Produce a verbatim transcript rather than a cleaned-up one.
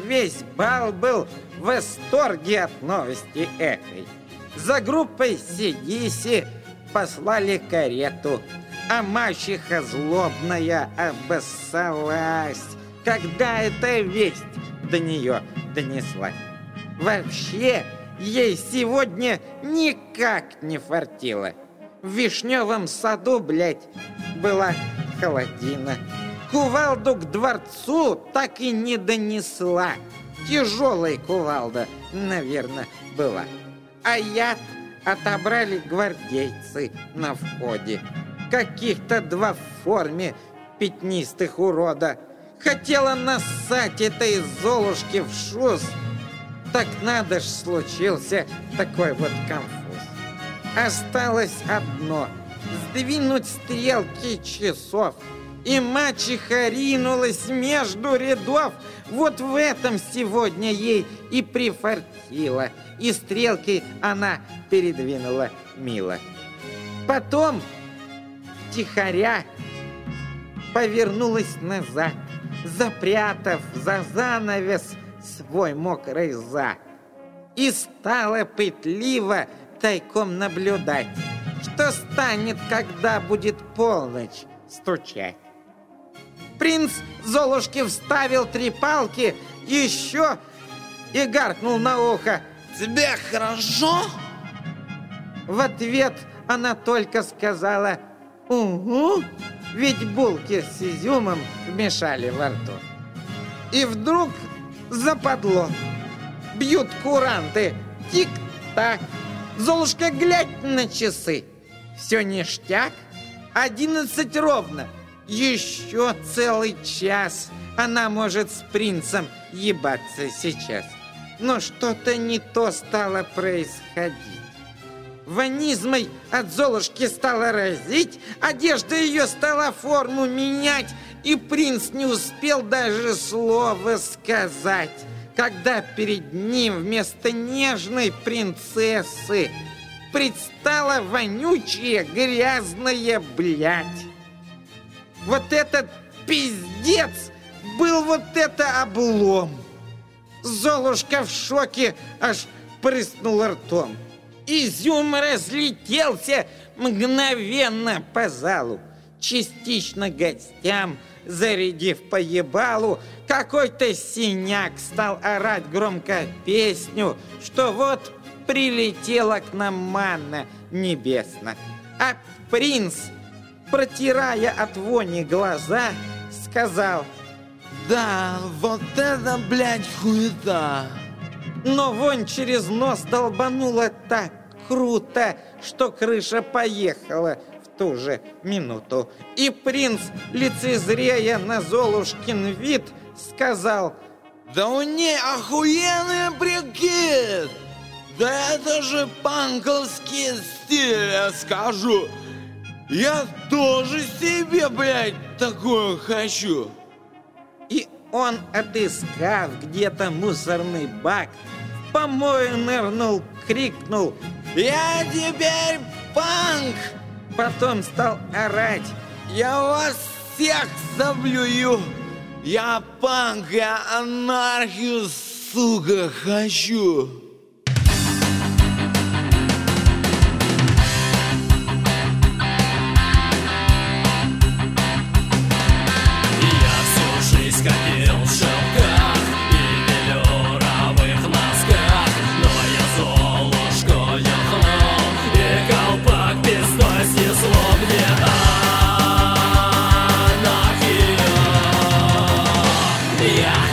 весь бал был в восторге от новости этой. За группой Сидиси послали карету, а мачеха злобная обоссалась, когда эта весть до нее донеслась. Вообще, ей сегодня никак не фартило. В вишневом саду, блядь, была холодина. Кувалду к дворцу так и не донесла. Тяжелая кувалда, наверное, была. А яд отобрали гвардейцы на входе. Каких-то два в форме пятнистых урода. Хотела нассать этой Золушке в шуз. Так надо ж, случился такой вот конфуз. Осталось одно — сдвинуть стрелки часов. И мачеха ринулась между рядов. Вот в этом сегодня ей и прифартило. И стрелки она передвинула мило. Потом втихаря повернулась назад, запрятав за занавес свой мокрый зад. И стала пытливо тайком наблюдать, что станет, когда будет полночь стучать. Принц Золушке вставил три палки еще и гаркнул на ухо: «Тебе хорошо?» В ответ она только сказала: «Угу», ведь булки с изюмом мешали во рту. И вдруг западло. Бьют куранты. Тик-так. Золушка, глядь на часы. Все ништяк. Одиннадцать ровно. Еще целый час она может с принцем ебаться сейчас. Но что-то не то стало происходить. Ванизмой от Золушки стала разить, одежда ее стала форму менять, и принц не успел даже слова сказать, когда перед ним вместо нежной принцессы предстала вонючая грязная блядь. Вот этот пиздец был вот это облом. Золушка в шоке аж прыснула ртом. Изюм разлетелся мгновенно по залу, частично гостям зарядив по ебалу. Какой-то синяк стал орать громко песню, что вот прилетела к нам манна небесна. А принц, протирая от вони глаза, сказал: «Да, вот это, блядь, хуета!» Но вонь через нос долбанула так круто, что крыша поехала в ту же минуту. И принц, лицезрея на Золушкин вид, сказал: «Да у ней охуенный прикид! Да это же панковский стиль, я скажу! Я тоже себе, блядь, такое хочу!» И он, отыскав где-то мусорный бак, в помой нырнул, крикнул: «Я теперь панк!» Потом стал орать: «Я вас всех заблюю! Я панк, я анархию, сука, хочу!» Копил в шелках и велюровых носках, но я Золушку нюхнул, и колпак пизной снесло мне анархию. Я